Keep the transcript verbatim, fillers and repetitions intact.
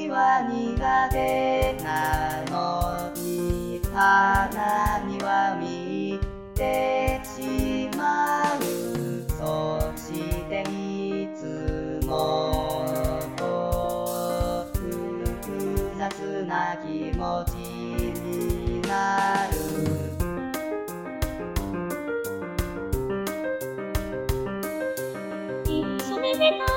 には苦手なのに花には見てしまう。そしていつもこう複雑な気持ちになる。 一緒に寝た